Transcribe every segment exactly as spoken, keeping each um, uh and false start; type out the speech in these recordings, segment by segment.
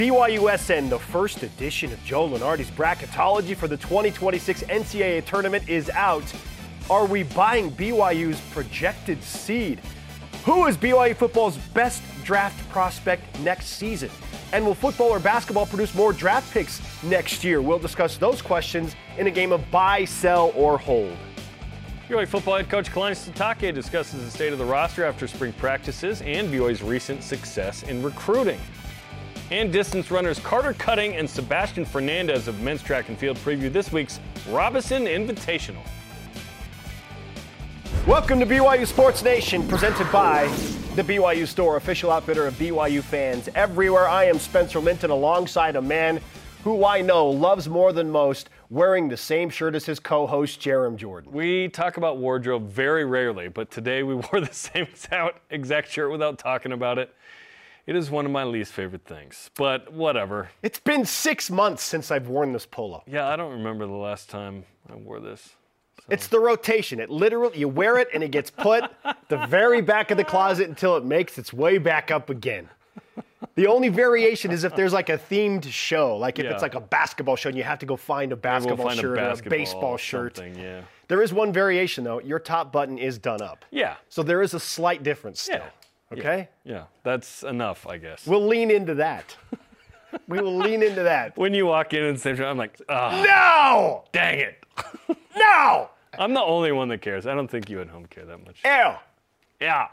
B Y U S N, the first edition of Joe Lunardi's bracketology for the twenty twenty-six N C double A tournament is out. Are we buying B Y U's projected seed? Who is B Y U football's best draft prospect next season? And will football or basketball produce more draft picks next year? We'll discuss those questions in a game of buy, sell, or hold. B Y U football head coach Kalani Sitake discusses the state of the roster after spring practices and B Y U's recent success in recruiting. And distance runners Carter Cutting and Sebastian Fernandez of men's track and field preview this week's Robinson Invitational. Welcome to B Y U Sports Nation, presented by the B Y U Store, official outfitter of B Y U fans everywhere. I am Spencer Linton, alongside a man who I know loves more than most wearing the same shirt as his co-host, Jerem Jordan. We talk about wardrobe very rarely, but today we wore the same exact shirt without talking about it. It is one of my least favorite things, but whatever. It's been six months since I've worn this polo. Yeah, I don't remember the last time I wore this. So. It's the rotation. It literally, you wear it and it gets put the very back of the closet until it makes its way back up again. The only variation is if there's like a themed show, like if yeah. it's like a basketball show and you have to go find a basketball we'll find shirt a or basketball a baseball shirt. Yeah. There is one variation though. Your top button is done up. Yeah. So there is a slight difference still. Yeah. Okay? Yeah. yeah, that's enough, I guess. We'll lean into that. We will lean into that. When you walk in and say, I'm like, oh, no! Dang it. No! I'm the only one that cares. I don't think you at home care that much. Ew. Yeah.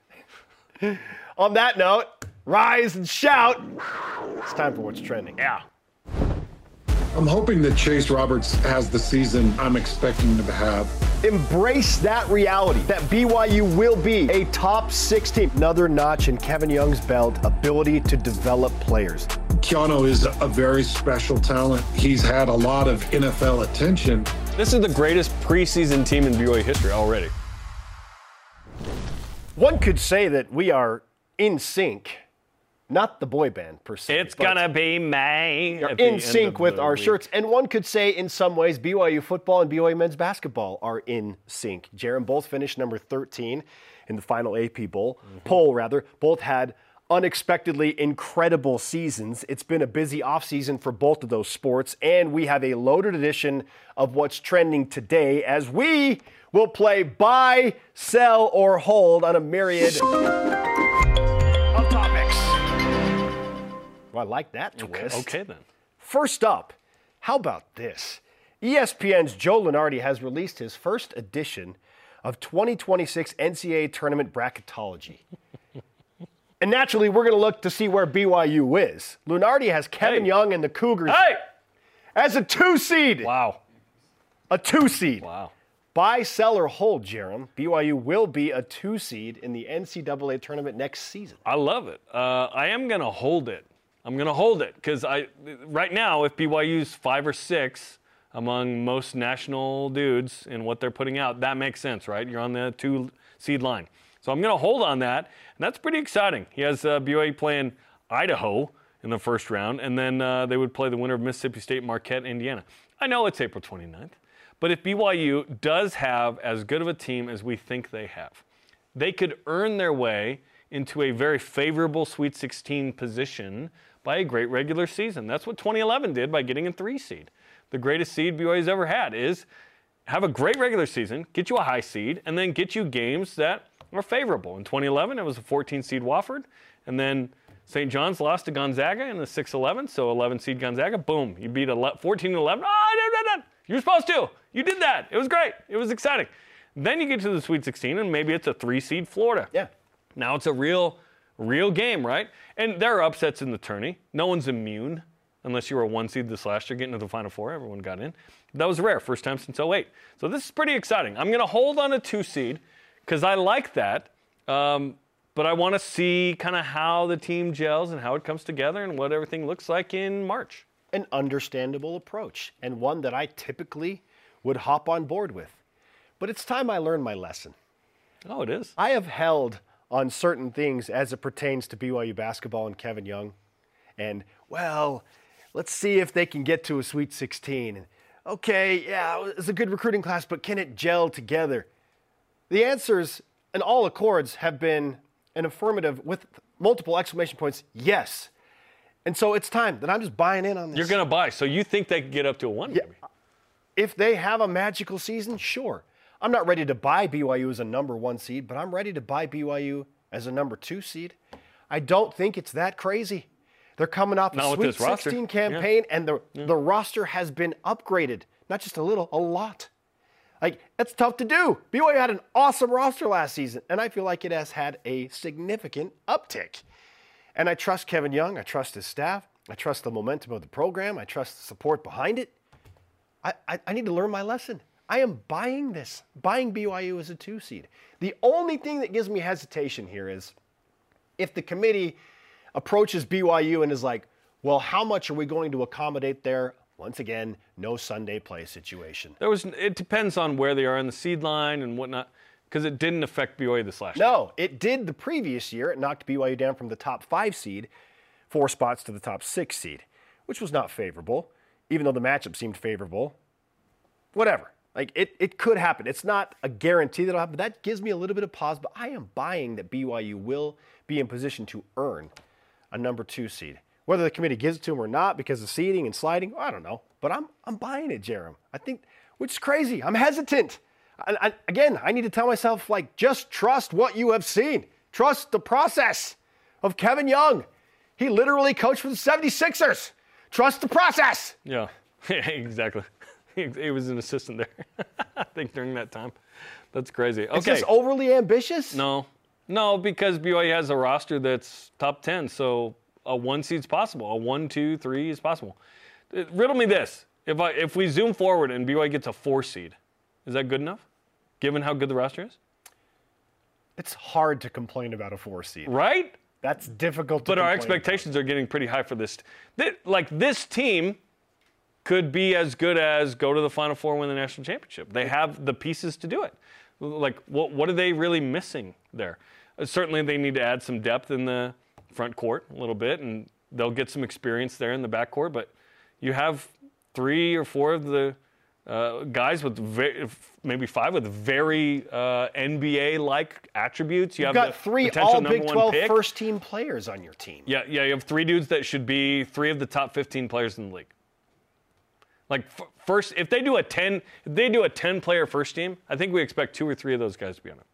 On that note, rise and shout. It's time for What's Trending. Yeah. I'm hoping that Chase Roberts has the season I'm expecting him to have. Embrace that reality, that B Y U will be a top six team. Another notch in Kevin Young's belt, ability to develop players. Keanu is a very special talent. He's had a lot of N F L attention. This is the greatest preseason team in B Y U history already. One could say that we are in sync. Not the boy band, per se. It's gonna be May. We're in sync with our week. shirts. And one could say, in some ways, B Y U football and B Y U men's basketball are in sync. Jerem both finished number thirteen in the final A P Bowl, mm-hmm. poll, rather. Both had unexpectedly incredible seasons. It's been a busy offseason for both of those sports. And we have a loaded edition of What's Trending today as we will play buy, sell, or hold on a myriad of topics. Well, I like that twist. Okay, okay, then. First up, how about this? E S P N's Joe Lunardi has released his first edition of twenty twenty-six N C double A Tournament Bracketology. And naturally, we're going to look to see where B Y U is. Lunardi has Kevin hey. Young and the Cougars hey. as a two seed. Wow. A two seed. Wow. Buy, sell, or hold, Jerem. B Y U will be a two seed in the N C double A tournament next season. I love it. Uh, I am going to hold it. I'm going to hold it because I right now, if B Y U's five or six among most national dudes in what they're putting out, that makes sense, right? You're on the two seed line. So I'm going to hold on that, and that's pretty exciting. He has uh, B Y U playing Idaho in the first round, and then uh, they would play the winner of Mississippi State, Marquette, Indiana. I know it's April twenty-ninth, but if B Y U does have as good of a team as we think they have, they could earn their way into a very favorable Sweet sixteen position by a great regular season. That's what twenty eleven did by getting a three seed. The greatest seed B Y U's ever had is have a great regular season, get you a high seed, and then get you games that are favorable. In twenty eleven, it was a fourteen seed Wofford, and then Saint John's lost to Gonzaga in the six eleven, so eleven seed Gonzaga, boom, you beat fourteen eleven. Oh, no, no, no. You're supposed to. You did that. It was great. It was exciting. Then you get to the Sweet sixteen, and maybe it's a three seed Florida. Yeah. Now it's a real, real game, right? And there are upsets in the tourney. No one's immune unless you were a one seed this last year, getting to the Final Four. Everyone got in. That was rare, first time since oh eight. So this is pretty exciting. I'm going to hold on a two seed because I like that. Um, but I want to see kind of how the team gels and how it comes together and what everything looks like in March. An understandable approach, and one that I typically would hop on board with. But it's time I learned my lesson. Oh, it is? I have held on certain things as it pertains to B Y U basketball and Kevin Young. And, well, let's see if they can get to a Sweet sixteen. And, okay, yeah, it's a good recruiting class, but can it gel together? The answers and all accords have been an affirmative with multiple exclamation points, yes. And so it's time that I'm just buying in on this. You're going to buy. So you think they could get up to a one? Yeah. Maybe? If they have a magical season, sure. I'm not ready to buy B Y U as a number one seed, but I'm ready to buy B Y U as a number two seed. I don't think it's that crazy. They're coming off Not a with Sweet this roster. sixteen campaign, Yeah. and the, Yeah. the roster has been upgraded. Not just a little, a lot. Like, that's tough to do. B Y U had an awesome roster last season, and I feel like it has had a significant uptick. And I trust Kevin Young. I trust his staff. I trust the momentum of the program. I trust the support behind it. I, I, I need to learn my lesson. I am buying this, buying B Y U as a two seed. The only thing that gives me hesitation here is if the committee approaches B Y U and is like, well, how much are we going to accommodate there? Once again, no Sunday play situation. There was. It depends on where they are in the seed line and whatnot, because it didn't affect B Y U this last year. No, it did the previous year. It knocked B Y U down from the top five seed, four spots to the top six seed, which was not favorable, even though the matchup seemed favorable. Whatever. Like, it, it could happen. It's not a guarantee that it'll happen. That gives me a little bit of pause, but I am buying that B Y U will be in position to earn a number two seed. Whether the committee gives it to them or not because of seeding and sliding, I don't know. But I'm I'm buying it, Jerem. I think, which is crazy. I'm hesitant. I, I, again, I need to tell myself, like, just trust what you have seen. Trust the process of Kevin Young. He literally coached for the seventy-sixers. Trust the process. Yeah, exactly. He, he was an assistant there, I think, during that time. That's crazy. Okay. Is this overly ambitious? No. No, because B Y U has a roster that's top ten, so a one seed's possible. A one, two, three is possible. Uh, Riddle me this. If I if we zoom forward and B Y U gets a four seed, is that good enough, given how good the roster is? It's hard to complain about a four seed. Right? That's difficult to But our complain expectations are getting pretty high for this. Th- Like, this team could be as good as go to the Final Four and win the national championship. They have the pieces to do it. Like, what what are they really missing there? Uh, certainly, they need to add some depth in the front court a little bit, and they'll get some experience there in the back court. But you have three or four of the uh, guys with ve- maybe five with very uh, N B A-like attributes. You You've have got the three potential all number Big one twelve pick. first-team players on your team. Yeah, yeah, you have three dudes that should be three of the top fifteen players in the league. Like, f- first, if they do a ten, if they do a ten-player first team, I think we expect two or three of those guys to be on it.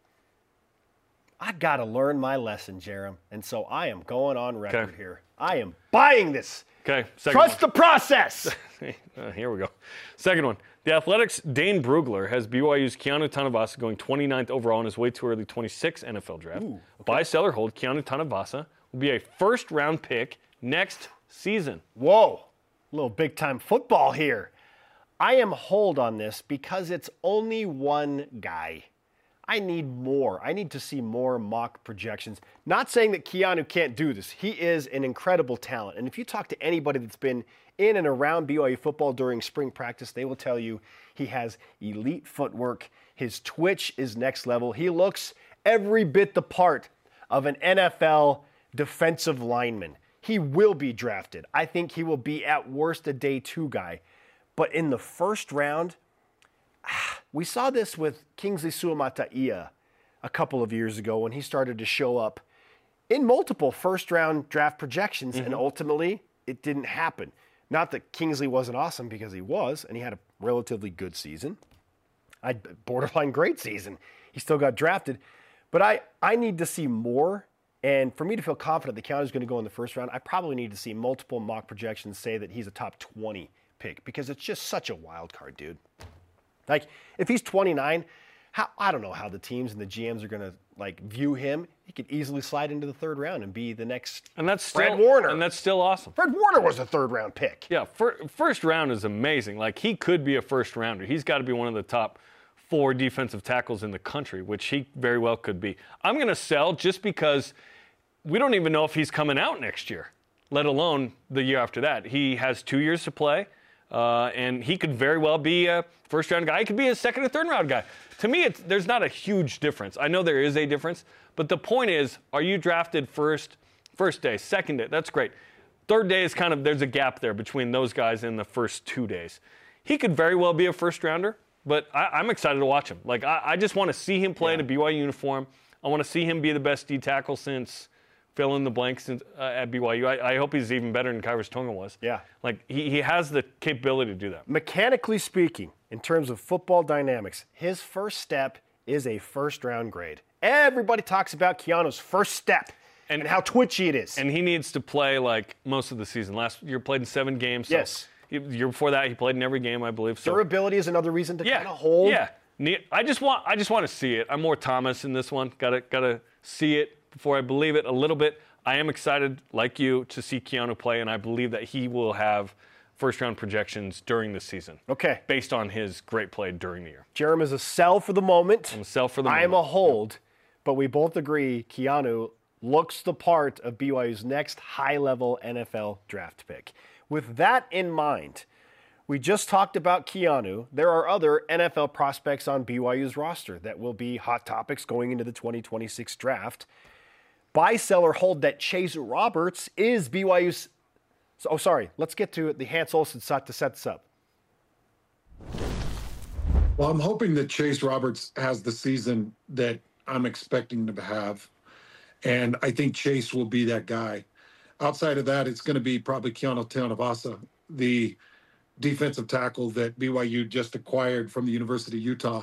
I got to learn my lesson, Jerem, and so I am going on record Okay. here. I am buying this. Okay, second Trust one. the process. Uh, here we go. Second one. The Athletics' Dane Brugler has B Y U's Keanu Tanavasa going twenty-ninth overall in his way too early twenty-six N F L draft. Ooh, okay. Buy, sell, or hold, Keanu Tanavasa will be a first-round pick next season. Whoa, a little big-time football here. I am hold on this because it's only one guy. I need more. I need to see more mock projections. Not saying that Keanu can't do this. He is an incredible talent. And if you talk to anybody that's been in and around B Y U football during spring practice, they will tell you he has elite footwork. His twitch is next level. He looks every bit the part of an N F L defensive lineman. He will be drafted. I think he will be at worst a day two guy. But in the first round, we saw this with Kingsley Suamataia a couple of years ago when he started to show up in multiple first-round draft projections, mm-hmm. and ultimately it didn't happen. Not that Kingsley wasn't awesome, because he was, and he had a relatively good season. A borderline great season. He still got drafted. But I, I need to see more, and for me to feel confident the Keanu is going to go in the first round, I probably need to see multiple mock projections say that he's a top twenty pick, because it's just such a wild card, dude. Like, if he's twenty-nine, how, I don't know how the teams and the G Ms are going to, like, view him. He could easily slide into the third round and be the next And that's Fred still, Warner. And that's still awesome. Fred Warner was a third-round pick. Yeah, fir- first round is amazing. Like, he could be a first rounder. He's got to be one of the top four defensive tackles in the country, which he very well could be. I'm going to sell just because we don't even know if he's coming out next year, let alone the year after that. He has two years to play. Uh, and he could very well be a first-round guy. He could be a second or third-round guy. To me, it's, there's not a huge difference. I know there is a difference, but the point is, are you drafted first, first day, second day? That's great. Third day is kind of, there's a gap there between those guys in the first two days. He could very well be a first-rounder, but I, I'm excited to watch him. Like, I, I just want to see him play Yeah. in a B Y U uniform. I want to see him be the best D tackle since fill in the blanks in, uh, at B Y U. I, I hope he's even better than Kyrus Tonga was. Yeah. Like, he, he has the capability to do that. Mechanically speaking, in terms of football dynamics, his first step is a first-round grade. Everybody talks about Keanu's first step and, and how twitchy it is. And he needs to play, like, most of the season. Last year, played in seven games. So yes. He, the year before that, he played in every game, I believe. So. Durability is another reason to yeah, kind of hold. Yeah. I just want I just want to see it. I'm more Thomas in this one. Gotta gotta see it before I believe it a little bit. I am excited, like you, to see Keanu play, and I believe that he will have first-round projections during the season. Okay. Based on his great play during the year. Jerem is a sell for the moment. I'm a sell for the I moment. am a hold, yep. But we both agree Keanu looks the part of B Y U's next high-level N F L draft pick. With that in mind, we just talked about Keanu. There are other N F L prospects on B Y U's roster that will be hot topics going into the twenty twenty-six draft. Buy, sell, or hold that Chase Roberts is B Y U's... Oh, sorry. Let's get to the Hans Olsen shot to set this up. Well, I'm hoping that Chase Roberts has the season that I'm expecting him to have. And I think Chase will be that guy. Outside of that, it's going to be probably Keanu Teonavasa, the defensive tackle that B Y U just acquired from the University of Utah.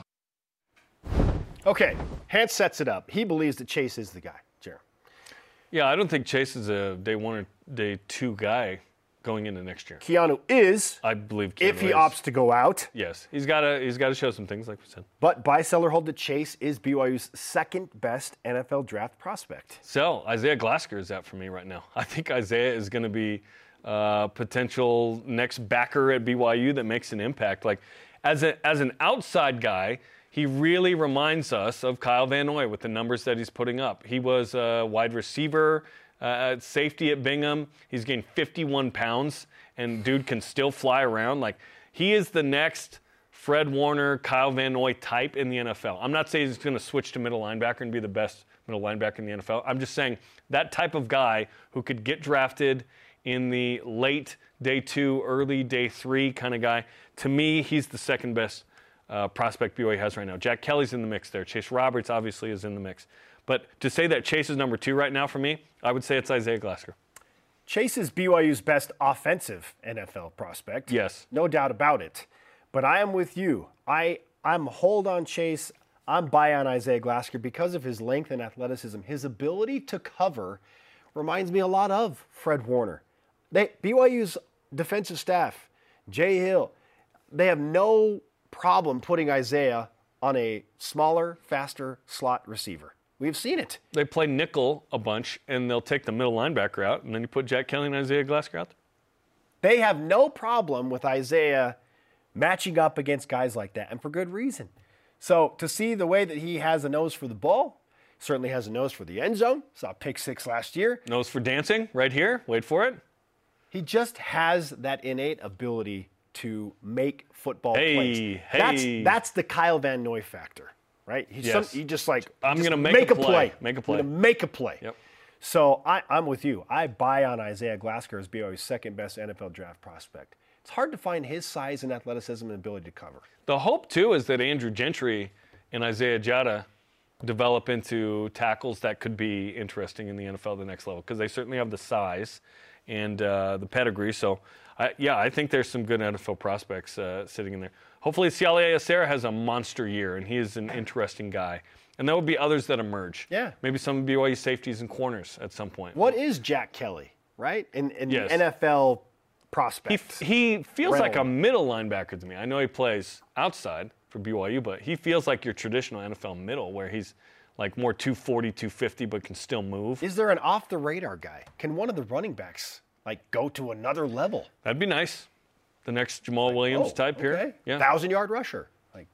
Okay, Hans sets it up. He believes that Chase is the guy, Jerem. Yeah, I don't think Chase is a day one or day two guy going into next year. Keanu is. I believe Keanu if he is. opts to go out. Yes, he's got to he's got to show some things, like we said. But buy, sell, or hold that Chase is B Y U's second best N F L draft prospect. Sell. Isaiah Glasgow is that for me right now. I think Isaiah is going to be uh, potential next backer at B Y U that makes an impact. Like as a as an outside guy, he really reminds us of Kyle Van Noy with the numbers that he's putting up. He was a wide receiver, uh, at safety at Bingham. He's gained fifty-one pounds, and dude can still fly around. Like, he is the next Fred Warner, Kyle Van Noy type in the N F L. I'm not saying he's going to switch to middle linebacker and be the best middle linebacker in the N F L. I'm just saying that type of guy who could get drafted in the late day two, early day three kind of guy. To me, he's the second best Uh, prospect B Y U has right now. Jack Kelly's in the mix there. Chase Roberts obviously is in the mix. But to say that Chase is number two right now for me, I would say it's Isaiah Glasgow. Chase is B Y U's best offensive N F L prospect. Yes. No doubt about it. But I am with you. I, I'm hold on Chase. I'm buy on Isaiah Glasgow because of his length and athleticism. His ability to cover reminds me a lot of Fred Warner. They, B Y U's defensive staff, Jay Hill, they have no problem putting Isaiah on a smaller, faster slot receiver. We've seen it. They play nickel a bunch, and they'll take the middle linebacker out, and then you put Jack Kelly and Isaiah Glasgow out there. They have no problem with Isaiah matching up against guys like that, and for good reason. So to see the way that he has a nose for the ball, certainly has a nose for the end zone. Saw pick six last year. Nose for dancing right here. Wait for it. He just has that innate ability to make football hey, plays. Hey, that's, that's the Kyle Van Noy factor, right? He's yes. some, he just like, I'm going to make, make a play. play. Make a play. I'm going to make a play. Yep. So I, I'm with you. I buy on Isaiah Glasgow as B Y U's second best N F L draft prospect. It's hard to find his size and athleticism and ability to cover. The hope, too, is that Andrew Gentry and Isaiah Jada develop into tackles that could be interesting in the N F L at the next level, because they certainly have the size and uh, the pedigree. So, I, yeah, I think there's some good N F L prospects uh, sitting in there. Hopefully, Siale Acera has a monster year, and he is an interesting guy. And there will be others that emerge. Yeah. Maybe some B Y U safeties and corners at some point. What is Jack Kelly, right? In, in yes. the N F L prospect. He, he feels realm. like a middle linebacker to me. I know he plays outside for B Y U, but he feels like your traditional N F L middle, where he's like more two forty, two fifty, but can still move. Is there an off-the-radar guy? Can one of the running backs like go to another level? That'd be nice. The next Jamal like, Williams oh, type okay. here. Yeah. Thousand-yard rusher. Like,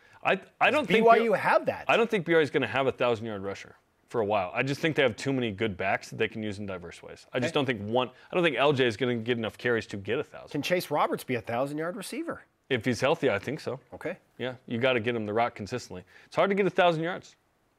I I don't think B Y U have that. I don't think B Y U is going to have a thousand-yard rusher for a while. I just think they have too many good backs that they can use in diverse ways. I just okay. don't think one. I don't think L J is going to get enough carries to get a thousand. Can Chase Roberts be a thousand-yard receiver? If he's healthy, I think so. Okay. Yeah, you got to get him the rock consistently. It's hard to get a thousand yards.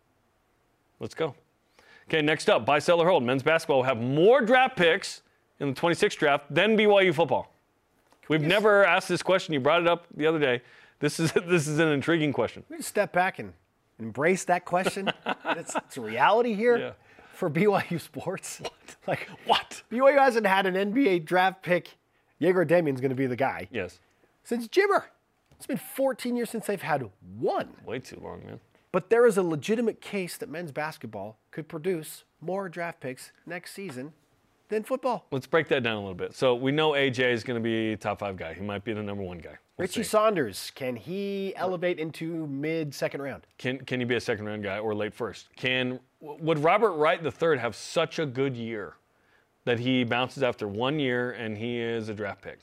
Let's go. Okay, next up, buy, sell, or hold. Men's basketball will have more draft picks in the twenty-sixth draft than B Y U football. We've just, never asked this question. You brought it up the other day. This is this is an intriguing question. We just step back and embrace that question. it's, it's a reality here. Yeah. for B Y U sports. What? Like, What? B Y U hasn't had an N B A draft pick. Jaeger Demian's going to be the guy. Yes. Since Jimmer. It's been fourteen years since they've had one. Way too long, man. But there is a legitimate case that men's basketball could produce more draft picks next season than football. Let's break that down a little bit. So we know A J is going to be a top five guy. He might be the number one guy. We'll Richie see. Saunders, can he elevate into mid-second round? Can can he be a second round guy or late first? Can would Robert Wright the third have such a good year that he bounces after one year and he is a draft pick?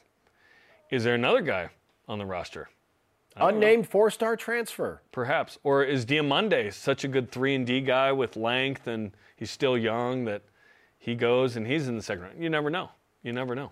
Is there another guy on the roster? Unnamed four-star transfer. Perhaps. Or is Diamande such a good three and D guy with length and he's still young that he goes and he's in the second round? You never know. You never know.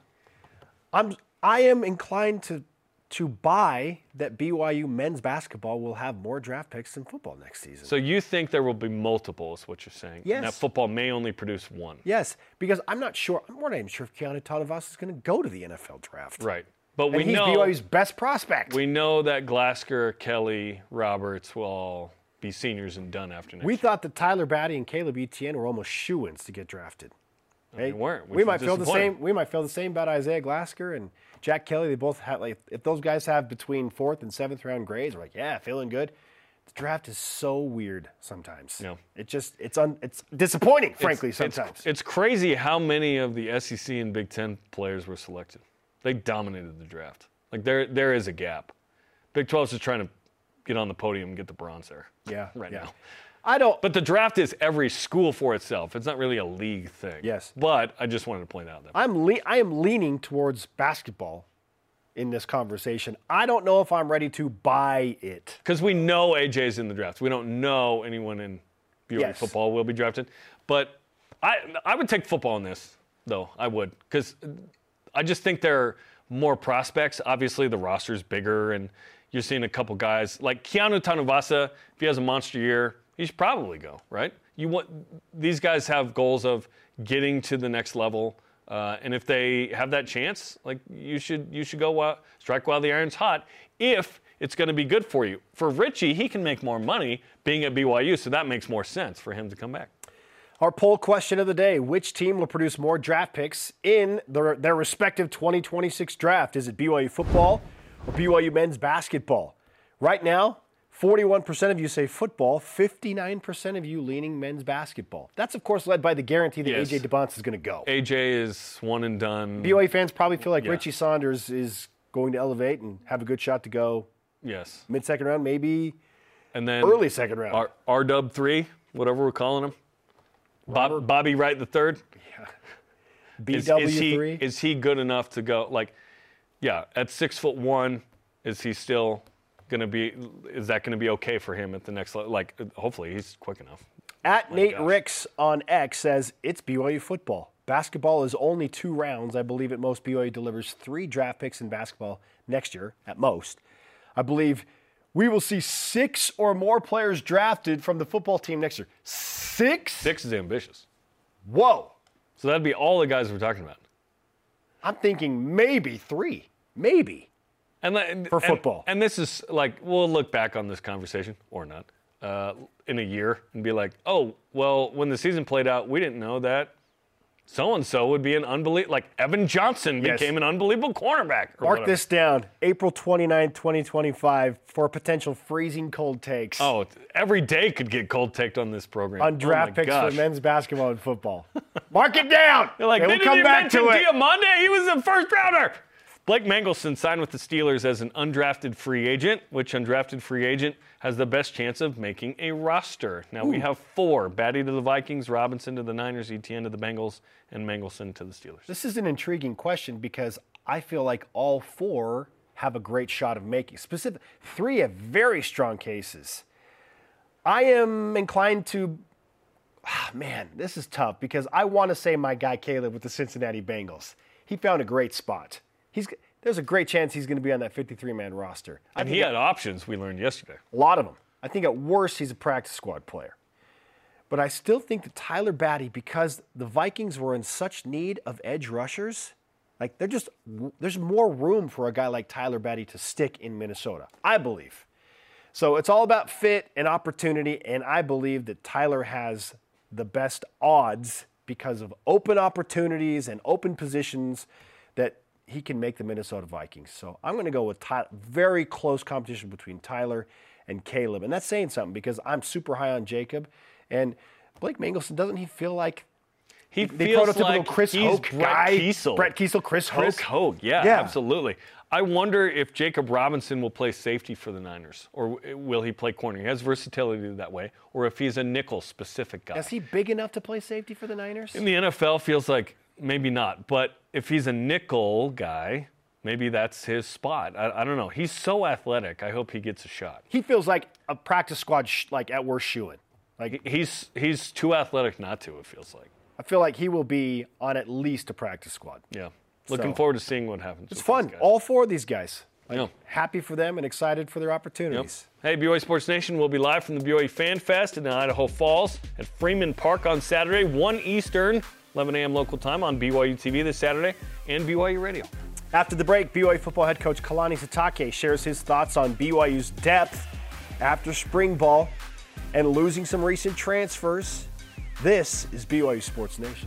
I'm I am inclined to to buy that B Y U men's basketball will have more draft picks than football next season. So you think there will be multiple, is what you're saying? Yes. And that football may only produce one. Yes, because I'm not sure. I'm not even sure if Keanu Tanavas is going to go to the N F L draft. Right. But And we he's know B Y U's best prospect. we know that Glasker, Kelly, Roberts will all be seniors and done after next We year. thought that Tyler Batty and Caleb Etienne were almost shoo-ins to get drafted. They weren't, which We was might feel the disappointing. same. We might feel the same about Isaiah Glasker and Jack Kelly. They both have like if those guys have between fourth and seventh round grades, we're like, yeah, feeling good. The draft is so weird sometimes. Yeah. It just it's un, it's disappointing, frankly, It's- sometimes. It's, it's crazy how many of the S E C and Big Ten players were selected. They dominated the draft. Like there, there is a gap. Big twelve is just trying to get on the podium and get the bronze there. yeah, right yeah. now. I don't. But the draft is every school for itself. It's not really a league thing. Yes. But I just wanted to point out that. I'm le- I am leaning towards basketball in this conversation. I don't know if I'm ready to buy it. Because we know A J's in the draft. We don't know anyone in B Y U Yes. football will be drafted. But I I would take football in this, though. I would. Because I just think there are more prospects. Obviously, the roster's bigger, and you're seeing a couple guys. Like Keanu Tanavasa, if he has a monster year, he should probably go, right? You want These guys have goals of getting to the next level. Uh, and if they have that chance, like you should you should go while, strike while the iron's hot if it's going to be good for you. For Richie, he can make more money being at B Y U, so that makes more sense for him to come back. Our poll question of the day, which team will produce more draft picks in their, their respective twenty twenty-six draft? Is it B Y U football or B Y U men's basketball? Right now, forty-one percent of you say football, fifty-nine percent of you leaning men's basketball. That's, of course, led by the guarantee that Yes. A J DeBonce is going to go. A J is one and done. B Y U fans probably feel like Yeah. Richie Saunders is going to elevate and have a good shot to go Yes. mid-second round, maybe And then early second round. R, R Dub three, whatever we're calling him. Bob, Bobby Wright the third. Is, B W is he three. is he good enough to go? Like, yeah, at six foot one, is he still gonna be? Is that gonna be okay for him at the next level? Like, hopefully he's quick enough. At My Nate gosh. Ricks on X says, it's B Y U football. Basketball is only two rounds. I believe at most B Y U delivers three draft picks in basketball next year, at most. I believe we will see six or more players drafted from the football team next year. Six? Six is ambitious. Whoa. So that'd be all the guys we're talking about. I'm thinking maybe three. Maybe. And that- For and- football. And this is like, we'll look back on this conversation, or not, uh, in a year and be like, oh, well, when the season played out, we didn't know that so-and-so would be an unbelievable, like Evan Johnson Yes. became an unbelievable cornerback. Or Mark whatever. this down. April twenty-ninth, twenty twenty-five for potential freezing cold takes Oh, every day could get cold taked on this program. on draft oh my picks gosh. for men's basketball and football. Mark it down. They're like, Okay, they we'll didn't come even back mention to it. Diamande. He was a first rounder. Blake Mangelson signed with the Steelers as an undrafted free agent, which undrafted free agent has the best chance of making a roster. Now we have four: Batty to the Vikings, Robinson to the Niners, Etienne to the Bengals, and Mangelson to the Steelers. This is an intriguing question because I feel like all four have a great shot of making. Specific three have very strong cases. I am inclined to. Ah, man, this is tough because I want to say my guy Caleb with the Cincinnati Bengals. He found a great spot. He's there's a great chance he's going to be on that fifty-three man roster. I And think he at- had options, we learned yesterday. a lot of them. I think at worst he's a practice squad player. But I still think that Tyler Batty, because the Vikings were in such need of edge rushers, like they're just there's more room for a guy like Tyler Batty to stick in Minnesota, I believe. So it's all about fit and opportunity, and I believe that Tyler has the best odds because of open opportunities and open positions that he can make the Minnesota Vikings. So I'm going to go with Ty- very close competition between Tyler and Caleb. And that's saying something because I'm super high on Jacob. And Blake Mangelson, doesn't he feel like he the feels prototypical like Chris he's Hoke Brett guy? Kiesel. Brett Kiesel, Chris Hoke. Chris Hoke, yeah, Yeah. absolutely. I wonder if Jacob Robinson will play safety for the Niners, or will he play corner? He has versatility that way, or if he's a nickel-specific guy. Is he big enough to play safety for the Niners? In the N F L, feels like maybe not. But if he's a nickel guy, maybe that's his spot. I, I don't know. He's so athletic. I hope he gets a shot. He feels like a practice squad, sh- like at worst shoe-in. Like He's he's too athletic not to, it feels like. I feel like he will be on at least a practice squad. Yeah. Looking So, forward to seeing what happens. It's with fun. these guys. All four of these guys. Like, Yeah. happy for them and excited for their Yep. opportunities. Hey, B Y U Sports Nation, we'll be live from the B Y U Fan Fest in Idaho Falls at Freeman Park on Saturday, one Eastern, eleven a.m. local time on B Y U T V this Saturday and B Y U Radio. After the break, B Y U football head coach Kalani Sitake shares his thoughts on B Y U's depth after spring ball and losing some recent transfers. This is B Y U Sports Nation.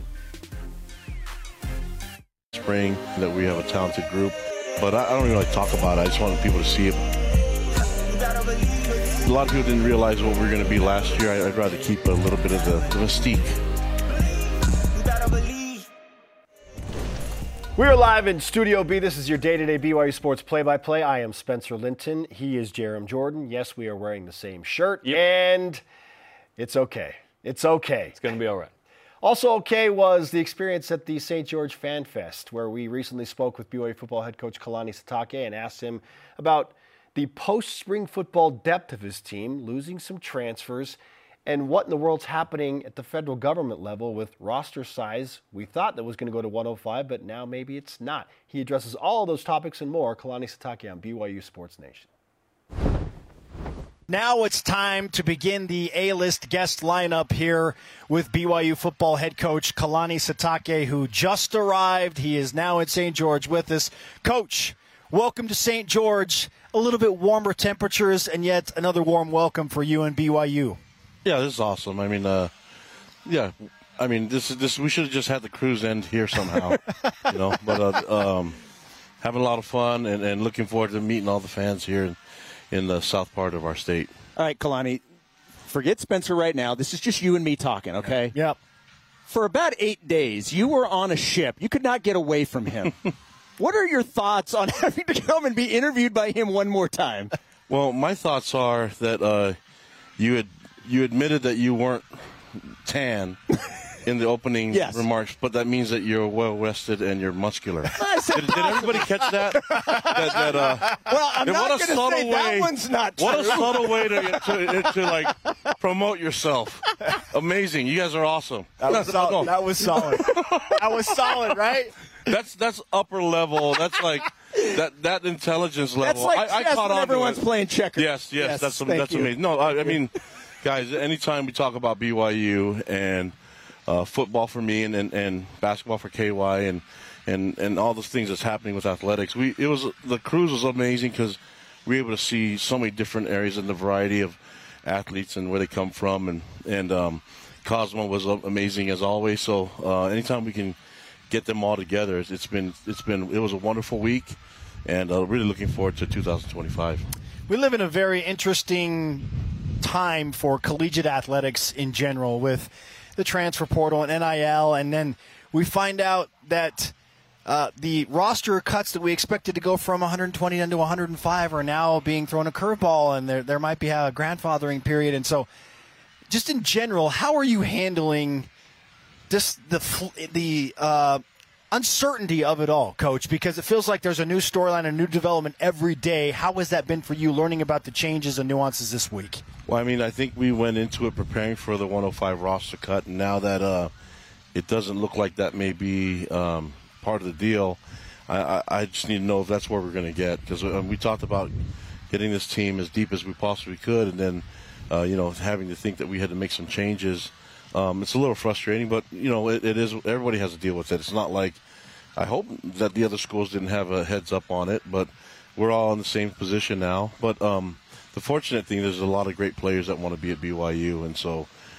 Spring that we have a talented group, but I, I don't even like to talk about it. I just wanted people to see it. A lot of people didn't realize what we were going to be last year. I, I'd rather keep a little bit of the, the mystique. We are live in Studio B. This is your day-to-day B Y U Sports play-by-play. I am Spencer Linton. He is Jerem Jordan. Yes, we are wearing the same shirt, Yep. and it's okay. It's okay. It's going to be all right. Also okay was the experience at the Saint George Fan Fest, where we recently spoke with B Y U football head coach Kalani Sitake and asked him about the post-spring football depth of his team, losing some transfers, and what in the world's happening at the federal government level with roster size we thought that was going to go to one oh five, but now maybe it's not. He addresses all of those topics and more. Kalani Sitake on B Y U Sports Nation. Now it's time to begin the A-list guest lineup here with B Y U football head coach Kalani Sitake, who just arrived. He is now at Saint George with us. Coach, welcome to Saint George. A little bit warmer temperatures, and yet another warm welcome for you and B Y U. Yeah, this is awesome. I mean, uh, yeah, I mean, this is this. We should have just had the cruise end here somehow, you know. But uh, um, having a lot of fun and, and looking forward to meeting all the fans here in, in the south part of our state. All right, Kalani, forget Spencer right now. This is just you and me talking, okay? Yep. For about eight days, you were on a ship. You could not get away from him. What are your thoughts on having to come and be interviewed by him one more time? Well, my thoughts are that uh, you had you admitted that you weren't tan in the opening Yes. remarks, but that means that you're well rested and you're muscular. I said, Did, did everybody catch that? that, that uh, well, I'm and not what a going to subtle say that way- one's not What a true. subtle way to, to, to like promote yourself. Amazing. You guys are awesome. That was, No, solid. no, That was solid. That was solid, right? That's that's upper level. That's like that that intelligence level. That's like I, I chess caught when on to everyone's it. playing checkers. Yes, yes, Yes, that's thank that's you. amazing. No, I, I mean, guys, anytime we talk about B Y U and uh, football for me and, and, and basketball for K Y and, and and all those things that's happening with athletics, we it was the cruise was amazing because we were able to see so many different areas and the variety of athletes and where they come from, and and um, Cosmo was amazing as always. So uh, anytime we can get them all together, it's, it's been it's been it was a wonderful week, and uh, really looking forward to two thousand twenty-five. We live in a very interesting time for collegiate athletics in general with the transfer portal and N I L, and then we find out that uh, the roster cuts that we expected to go from one hundred twenty down to one hundred five are now being thrown a curveball, and there there might be a grandfathering period. And so just in general, how are you handling just the fl- the uh, uncertainty of it all, Coach? Because it feels like there's a new storyline, a new development every day. How has that been for you, learning about the changes and nuances this week? Well, I mean, I think we went into it preparing for the one oh five roster cut, and now that uh, it doesn't look like that may be um, part of the deal, I, I, I just need to know if that's where we're going to get, because we talked about getting this team as deep as we possibly could, and then, uh, you know, having to think that we had to make some changes. Um, it's a little frustrating, but, you know, it, it is. Everybody has to deal with it. It's not like I hope that the other schools didn't have a heads up on it, but we're all in the same position now. But um, the fortunate thing, there's a lot of great players that want to be at B Y U, and so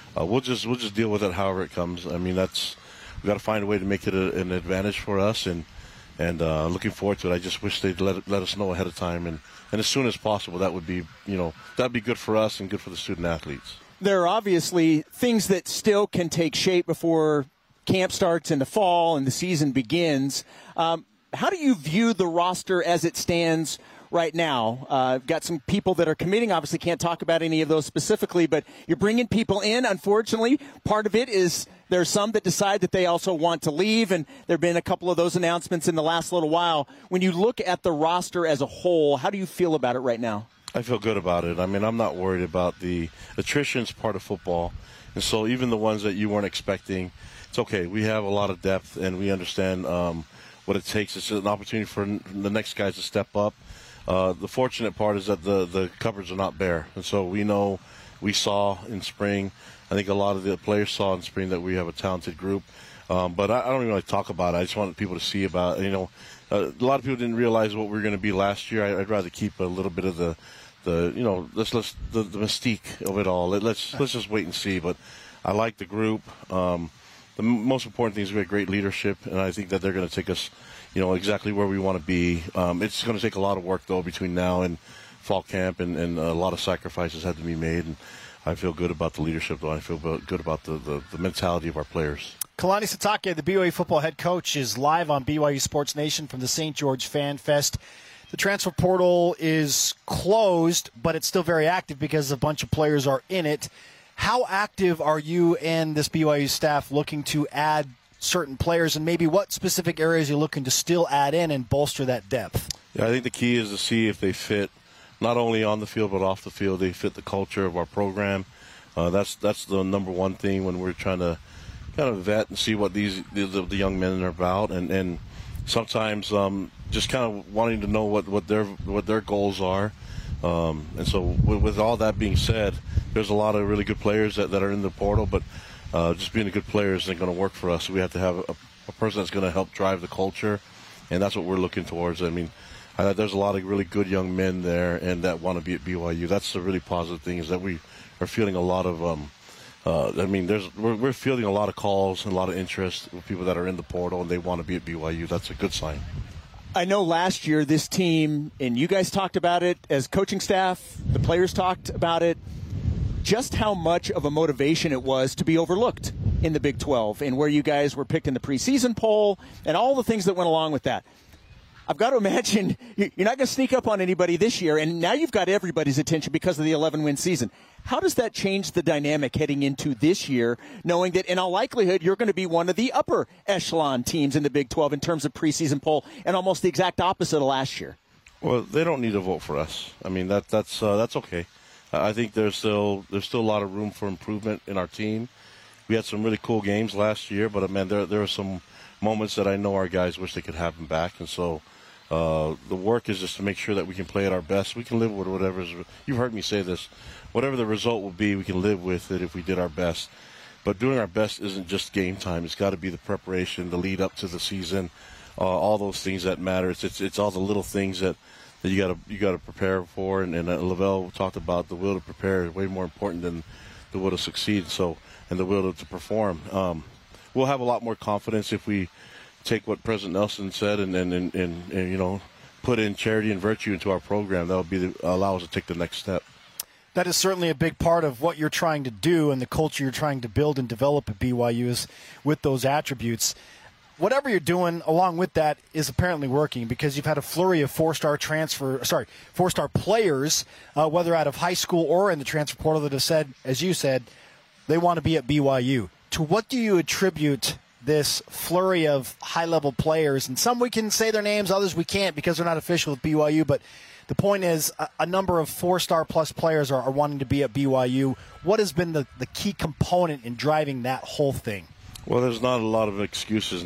uh, we'll just we'll just deal with it however it comes. I mean, that's we got to find a way to make it a, an advantage for us, and and uh, looking forward to it. I just wish they'd let let us know ahead of time, and, and as soon as possible. That would be you know that'd be good for us and good for the student athletes. There are obviously things that still can take shape before camp starts in the fall and the season begins. Um, how do you view the roster as it stands right now? Uh, got some people that are committing. Obviously can't talk about any of those specifically, but you're bringing people in. Unfortunately, part of it is there's some that decide that they also want to leave, and there have been a couple of those announcements in the last little while. When you look at the roster as a whole, how do you feel about it right now? I feel good about it. I mean, I'm not worried about the attrition's part of football. And so even the ones that you weren't expecting, it's okay. We have a lot of depth, and we understand um, what it takes. It's an opportunity for the next guys to step up. Uh, the fortunate part is that the, the cupboards are not bare. And so we know, we saw in spring, I think a lot of the players saw in spring that we have a talented group. Um, but I, I don't even want to talk about it. I just want people to see about, you know, uh, a lot of people didn't realize what we were going to be last year. I, I'd rather keep a little bit of the, the you know, let's, let's the, the mystique of it all. Let, let's let's just wait and see. But I like the group. Um, the m- most important thing is we have great leadership, and I think that they're going to take us, you know, exactly where we want to be. Um, it's going to take a lot of work, though, between now and fall camp, and, and a lot of sacrifices had to be made. And I feel good about the leadership, though. I feel good about the, the, the mentality of our players. Kalani Sitake, the B Y U football head coach, is live on B Y U Sports Nation from the Saint George Fan Fest. The transfer portal is closed, but it's still very active because a bunch of players are in it. How active are you and this B Y U staff looking to add certain players, and maybe what specific areas you're looking to still add in and bolster that depth? Yeah, I think the key is to see if they fit not only on the field but off the field. They fit the culture of our program. Uh, that's that's the number one thing when we're trying to kind of vet and see what these the, the young men are about, and and sometimes um, just kind of wanting to know what, what their what their goals are. Um, and so with, with all that being said, there's a lot of really good players that, that are in the portal, but uh, just being a good player isn't going to work for us. We have to have a, a person that's going to help drive the culture, and that's what we're looking towards. I mean, I, there's a lot of really good young men there and that want to be at B Y U. That's the really positive thing, is that we are feeling a lot of um, uh, I mean, there's we're, we're fielding a lot of calls and a lot of interest with people that are in the portal and they want to be at B Y U. That's a good sign. I know last year this team, and you guys talked about it as coaching staff, the players talked about it, just how much of a motivation it was to be overlooked in the Big twelve and where you guys were picked in the preseason poll and all the things that went along with that. I've got to imagine you're not going to sneak up on anybody this year, and now you've got everybody's attention because of the eleven-win season. How does that change the dynamic heading into this year, knowing that in all likelihood you're going to be one of the upper echelon teams in the Big twelve in terms of preseason poll, and almost the exact opposite of last year? Well, they don't need to vote for us. I mean, that that's uh, that's okay. I think there's still there's still a lot of room for improvement in our team. We had some really cool games last year, but man, there there are some moments that I know our guys wish they could have them back, and so. Uh, the work is just to make sure that we can play at our best. We can live with whatever is, you've heard me say this, whatever the result will be, we can live with it if we did our best. But doing our best isn't just game time. It's got to be the preparation, the lead up to the season, uh, all those things that matter. It's, it's it's all the little things that, that you got to you got to prepare for. And, and uh, Lavelle talked about the will to prepare is way more important than the will to succeed. So and the will to, to perform. Um, we'll have a lot more confidence if we take what President Nelson said and and, and, and, and you know put in charity and virtue into our program. That will be the, allow us to take the next step. That is certainly a big part of what you're trying to do and the culture you're trying to build and develop at B Y U is with those attributes. Whatever you're doing along with that is apparently working, because you've had a flurry of four-star transfer, sorry, four-star players, uh, whether out of high school or in the transfer portal, that have said, as you said, they want to be at B Y U. To what do you attribute this flurry of high-level players? And some we can say their names, others we can't because they're not official with B Y U. But the point is a, a number of four-star plus players are, are wanting to be at B Y U. What has been the, the key component in driving that whole thing? Well, there's not a lot of excuses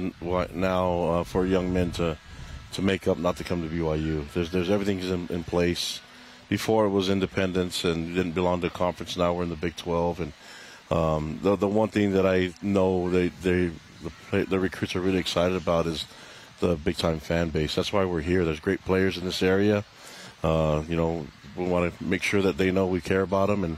now uh, for young men to to make up not to come to B Y U. There's there's everything's in, in place. Before it was independence and didn't belong to a conference. Now we're in the Big twelve. And um, the the one thing that I know they they The, the recruits are really excited about is the big-time fan base. That's why we're here. There's great players in this area. Uh, you know, we want to make sure that they know we care about them, and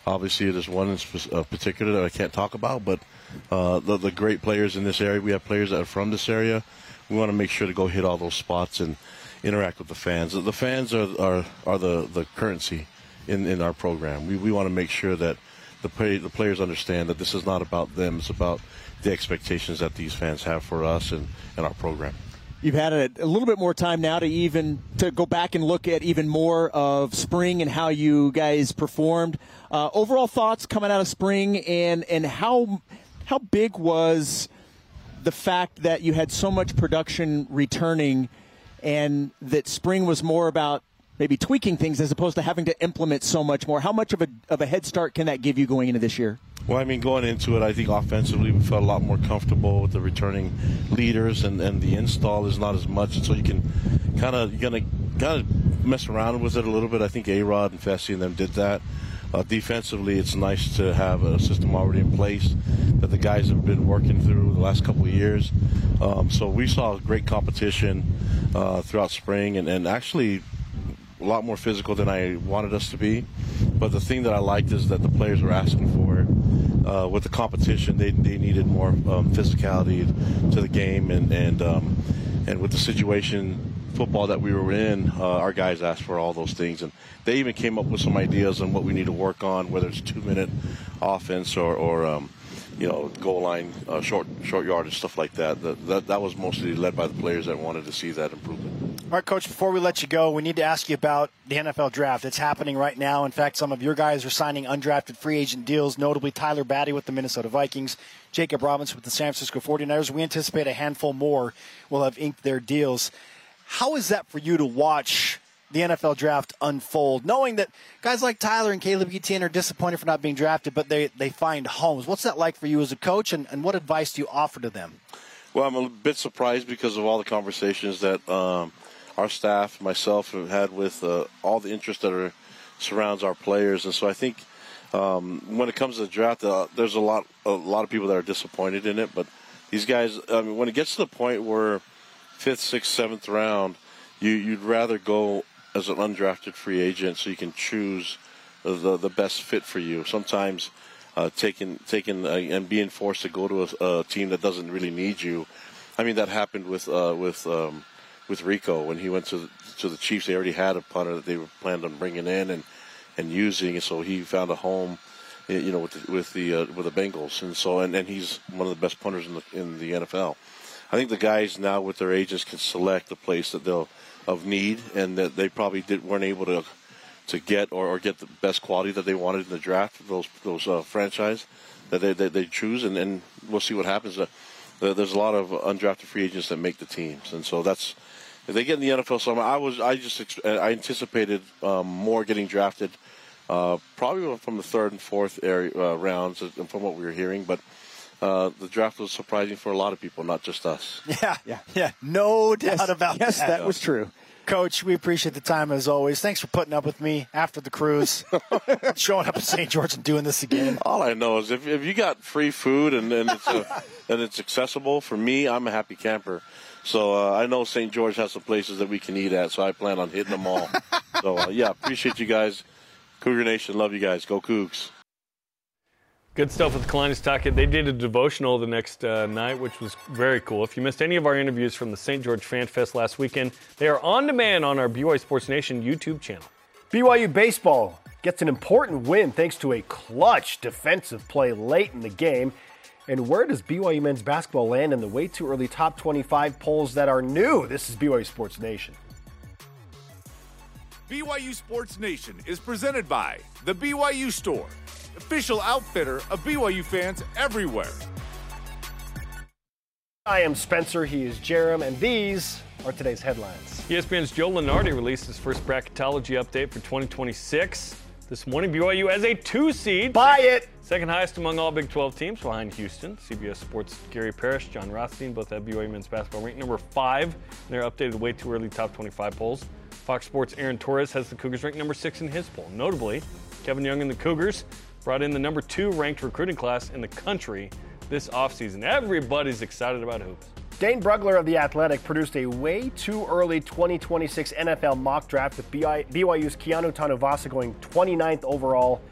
Obviously, there's one in sp- uh, particular that I can't talk about, but uh, the, the great players in this area, we have players that are from this area. We want to make sure to go hit all those spots and interact with the fans. The fans are are, are the, the currency in, in our program. We we want to make sure that the play, the players understand that this is not about them. It's about the expectations that these fans have for us and, and our program. You've had a, a little bit more time now to even to go back and look at even more of spring and how you guys performed. Uh, overall thoughts coming out of spring, and and how how big was the fact that you had so much production returning, and that spring was more about maybe tweaking things as opposed to having to implement so much more? How much of a of a head start can that give you going into this year? Well, I mean, going into it, I think offensively we felt a lot more comfortable with the returning leaders, and, and the install is not as much, and so you can kind of you're gonna kind of mess around with it a little bit. I think A-Rod and Fessy and them did that. Uh, defensively, it's nice to have a system already in place that the guys have been working through the last couple of years. Um, so we saw great competition uh, throughout spring, and, and actually a lot more physical than I wanted us to be. But the thing that I liked is that the players were asking for it. Uh, with the competition, they they needed more um, physicality to the game, and and um, and with the situation football that we were in, uh, our guys asked for all those things, and they even came up with some ideas on what we need to work on, whether it's two-minute offense or or um, you know goal line, uh, short short yardage, stuff like that. That, that. that was mostly led by the players that wanted to see that improvement. All right, Coach, before we let you go, we need to ask you about the N F L draft. It's happening right now. In fact, some of your guys are signing undrafted free agent deals, notably Tyler Batty with the Minnesota Vikings, Jacob Robinson with the San Francisco forty-niners. We anticipate a handful more will have inked their deals. How is that for you to watch the N F L draft unfold, knowing that guys like Tyler and Caleb Etienne are disappointed for not being drafted, but they, they find homes? What's that like for you as a coach, and, and what advice do you offer to them? Well, I'm a bit surprised because of all the conversations that um, our staff, myself, have had with uh, all the interest that are, surrounds our players. And so I think um, when it comes to the draft, uh, there's a lot a lot of people that are disappointed in it. But these guys, I mean, when it gets to the point where fifth, sixth, seventh round, you, you'd rather go as an undrafted free agent so you can choose the the best fit for you. Sometimes uh, taking taking uh, and being forced to go to a, a team that doesn't really need you. I mean, that happened with uh, with um, with Rico when he went to the, to the Chiefs. They already had a punter that they were planned on bringing in and, and using, and so he found a home, you know, with the, with the uh, with the Bengals, and so and, and he's one of the best punters in the in the N F L. I think the guys now with their agents can select the place that they'll of need, and that they probably did, weren't able to to get or, or get the best quality that they wanted in the draft. Those those uh, franchise that they that they choose, and, and we'll see what happens. Uh, there's a lot of undrafted free agents that make the teams, and so that's if they get in the N F L. So I was I just I anticipated um, more getting drafted, uh, probably from the third and fourth area, uh, rounds, from what we were hearing, but. Uh, the draft was surprising for a lot of people, not just us. Yeah, yeah, yeah. No doubt yes, about yes, that. Yes, that was true. Coach, we appreciate the time as always. Thanks for putting up with me after the cruise, showing up in Saint George and doing this again. All I know is if, if you got free food and, and, it's a, and it's accessible, for me, I'm a happy camper. So uh, I know Saint George has some places that we can eat at, so I plan on hitting them all. So, uh, yeah, appreciate you guys. Cougar Nation, love you guys. Go Cougs. Good stuff with Kalani Sitake. They did a devotional the next uh, night, which was very cool. If you missed any of our interviews from the Saint George Fan Fest last weekend, they are on demand on our B Y U Sports Nation YouTube channel. B Y U baseball gets an important win thanks to a clutch defensive play late in the game. And where does B Y U men's basketball land in the way too early top twenty-five polls that are new? This is B Y U Sports Nation. B Y U Sports Nation is presented by The B Y U Store, official outfitter of B Y U fans everywhere. I am Spencer, he is Jerem, and these are today's headlines. E S P N's Joe Lunardi released his first bracketology update for twenty twenty-six. This morning, B Y U as a two seed. Buy it! Second highest among all Big twelve teams behind Houston. C B S Sports' Gary Parrish, John Rothstein both have B Y U men's basketball ranked number five in their updated way too early top twenty-five polls. Fox Sports' Aaron Torres has the Cougars ranked number six in his poll. Notably, Kevin Young and the Cougars brought in the number two ranked recruiting class in the country this offseason. Everybody's excited about hoops. Dane Brugler of The Athletic produced a way too early twenty twenty-six N F L mock draft with B Y U's Keanu Tanuvasa going twenty-ninth overall to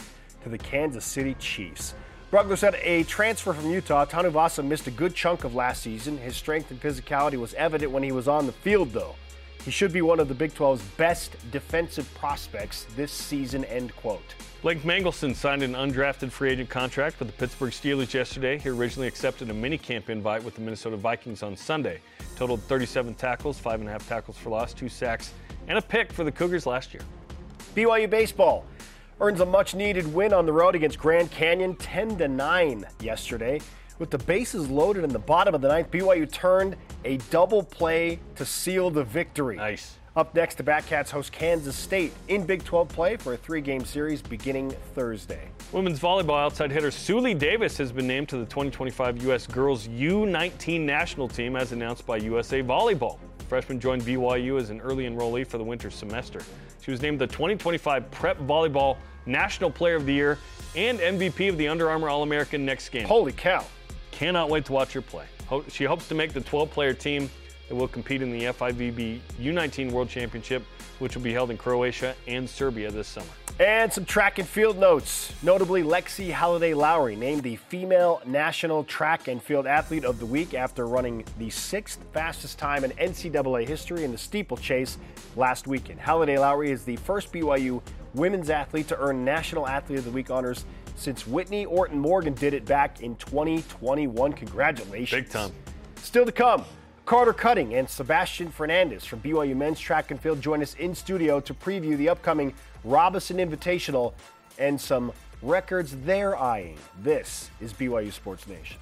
to the Kansas City Chiefs. Brugler said a transfer from Utah, Tanuvasa missed a good chunk of last season. His strength and physicality was evident when he was on the field, though. He should be one of the Big twelve's best defensive prospects this season, end quote. Blake Mangelson signed an undrafted free agent contract with the Pittsburgh Steelers yesterday. He originally accepted a minicamp invite with the Minnesota Vikings on Sunday. Totaled thirty-seven tackles, five and a half tackles for loss, two sacks, and a pick for the Cougars last year. B Y U baseball earns a much-needed win on the road against Grand Canyon, ten to nine yesterday. With the bases loaded in the bottom of the ninth, B Y U turned a double play to seal the victory. Nice. Up next, the Batcats host Kansas State in Big twelve play for a three-game series beginning Thursday. Women's volleyball outside hitter Suli Davis has been named to the twenty twenty-five U S Girls U nineteen national team as announced by U S A Volleyball. The freshman joined B Y U as an early enrollee for the winter semester. She was named the twenty twenty-five Prep Volleyball National Player of the Year and M V P of the Under Armour All-American next game. Holy cow. Cannot wait to watch her play. She hopes to make the twelve-player team that will compete in the F I V B U nineteen World Championship, which will be held in Croatia and Serbia this summer. And some track and field notes. Notably, Lexi Halliday-Lowry named the Female National Track and Field Athlete of the Week after running the sixth fastest time in N C double A history in the steeplechase last weekend. Halliday-Lowry is the first B Y U women's athlete to earn National Athlete of the Week honors since Whitney Orton Morgan did it back in twenty twenty-one. Congratulations. Big time. Still to come, Carter Cutting and Sebastian Fernandez from B Y U Men's Track and Field join us in studio to preview the upcoming Robinson Invitational and some records they're eyeing. This is B Y U Sports Nation.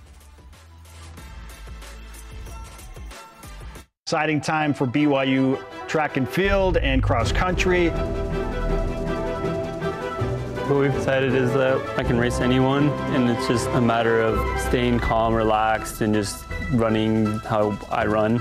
Exciting time for B Y U track and field and cross country. What we've decided is that I can race anyone, and it's just a matter of staying calm, relaxed, and just running how I run.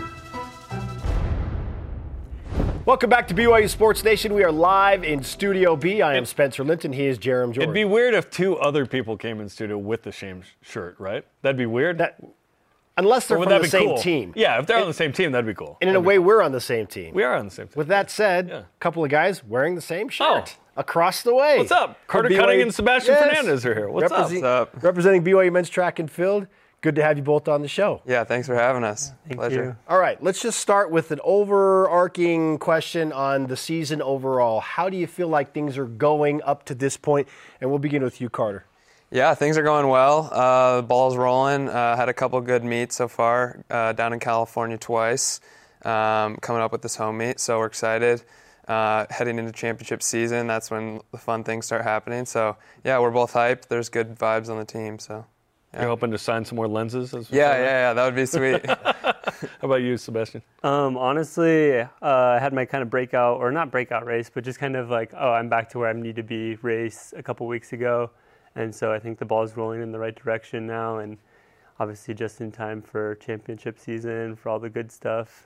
Welcome back to B Y U Sports Nation. We are live in Studio B. I am Spencer Linton. He is Jerem Jordan. It'd be weird if two other people came in studio with the same shirt, right? That'd be weird. That, unless they're Or would from that the be same cool? team. Yeah, if they're And- on the same team, that'd be cool. And in That'd a way, be cool. we're on the same team. We are on the same team. With that said, Yeah. a couple of guys wearing the same shirt Oh. across the way. What's up? Carter B Y U Cutting and Sebastian Yes. Fernandez are here. What's up? Represent- What's up? Representing B Y U Men's Track and Field. Good to have you both on the show. Yeah, thanks for having us. Thank Pleasure. you. All right, let's just start with an overarching question on the season overall. How do you feel like things are going up to this point? And we'll begin with you, Carter. Yeah, things are going well. Uh, the ball's rolling. Uh, had a couple good meets so far uh, down in California twice. Um, coming up with this home meet, so we're excited. Uh, heading into championship season, that's when the fun things start happening. So yeah, we're both hyped. There's good vibes on the team. So yeah. You're hoping to sign some more lenses? As we Yeah, call yeah, it? yeah. That would be sweet. How about you, Sebastian? Um, honestly, uh, I had my kind of breakout, or not breakout race, but just kind of like, oh, I'm back to where I need to be race a couple weeks ago. And so I think the ball's rolling in the right direction now, and obviously just in time for championship season, for all the good stuff.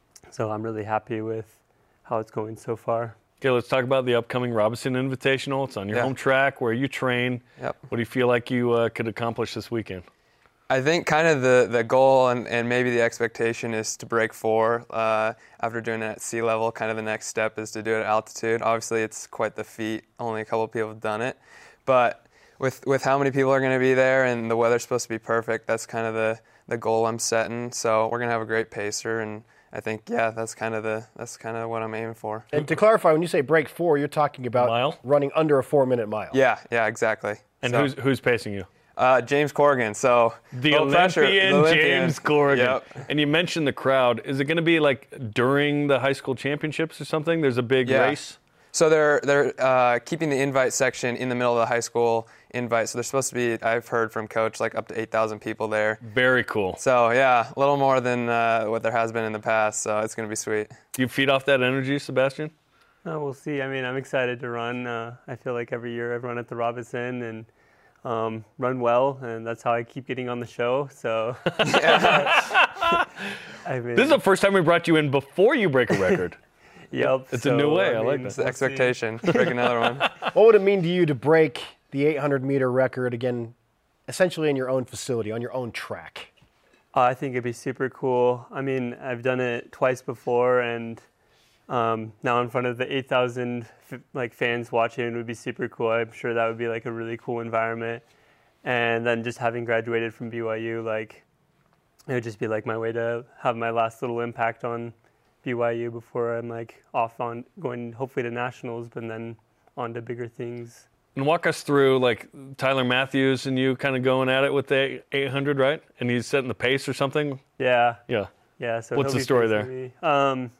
So I'm really happy with how it's going so far. Okay, let's talk about the upcoming Robinson Invitational. It's on your Yeah. home track where you train. Yep. What do you feel like you uh, could accomplish this weekend? I think kind of the, the goal and, and maybe the expectation is to break four. Uh, after doing it at sea level, kind of the next step is to do it at altitude. Obviously, it's quite the feat. Only a couple of people have done it. But with with how many people are going to be there and the weather's supposed to be perfect, that's kind of the, the goal I'm setting. So we're going to have a great pacer, and I think, yeah, that's kind of the that's kind of what I'm aiming for. And to clarify, when you say break four, you're talking about Mile? running under a four-minute mile. Yeah, yeah, exactly. And So, who's who's pacing you? uh, James Corrigan. So The low pressure, Olympian, the Olympian. James Corrigan. Yep. And you mentioned the crowd. Is it going to be like during the high school championships or something? There's a big Yeah. race? So they're they're uh, keeping the invite section in the middle of the high school invite. So there's supposed to be, I've heard from Coach, like up to eight thousand people there. Very cool. So yeah, a little more than uh, what there has been in the past. So it's going to be sweet. Do you feed off that energy, Sebastian? Uh, we'll see. I mean, I'm excited to run. Uh, I feel like every year I run at the Robinson and um, run well, and that's how I keep getting on the show. So, I mean, This is the first time we brought you in before you break a record. yep. It's a new way. I like that. It's the expectation. Break another one. What would it mean to you to break the eight hundred meter record again, essentially in your own facility, on your own track? Uh, I think it'd be super cool. I mean, I've done it twice before, and um, now in front of the eight thousand like fans watching would be super cool. I'm sure that would be like a really cool environment. And then just having graduated from B Y U, like it would just be like my way to have my last little impact on B Y U before I'm like off on going hopefully to nationals, but then on to bigger things. And walk us through like Tyler Matthews and you kind of going at it with the eight hundred, right? And he's setting the pace or something. Yeah. Yeah. Yeah. So what's the story there? Me. Um,